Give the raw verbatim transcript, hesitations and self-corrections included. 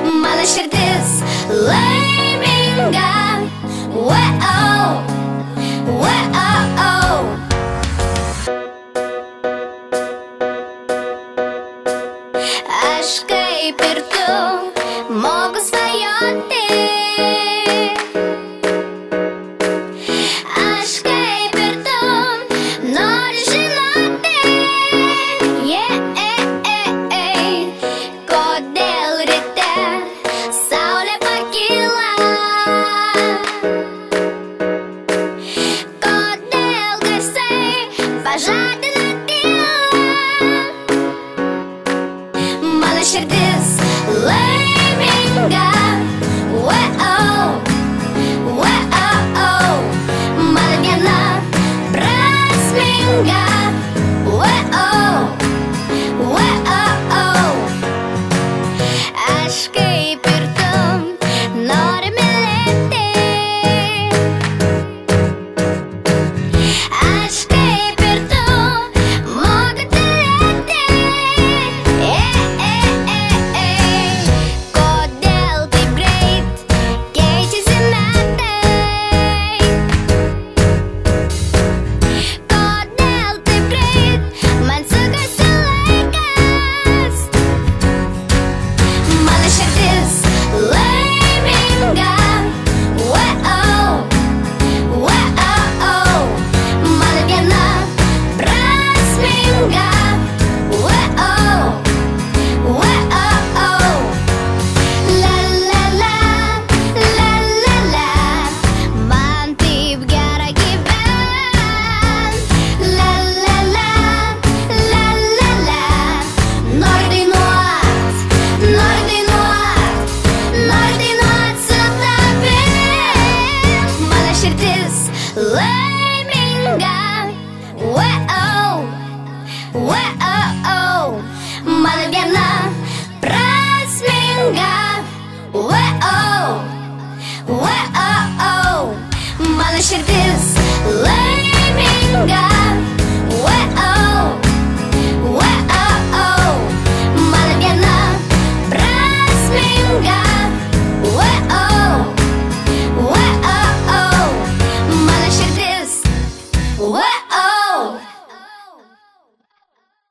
mano širdis laiminga. Wow, wow. Aš kaip ir tu moku svajoti. Aš kaip ir tu noriu žinoti, yeah, kodėl ryte saulė pakyla, kodėl garsai pažadina tylą. Mano širdis laiminga. Wow, wow. Mano diena prasminga. Wow, wow. Aš kaip ir tu noriu mylėti. Aš kaip ir tu moku tylėti. Kodėl taip greit keičiasi metai? Kodėl taip greit man sukasi laikas? Mano širdis laiminga. Wow, wow. Mano diena prasminga. Wow, wow. La la la, la la la. Man taip gera gyvent. La la la, la la la. Noriu dainuot, noriu dainuot, noriu dainuot su tavim. Mano širdis laiminga. Wow, wow. Mano diena prasminga. Wow, wow. Mano širdis laiminga.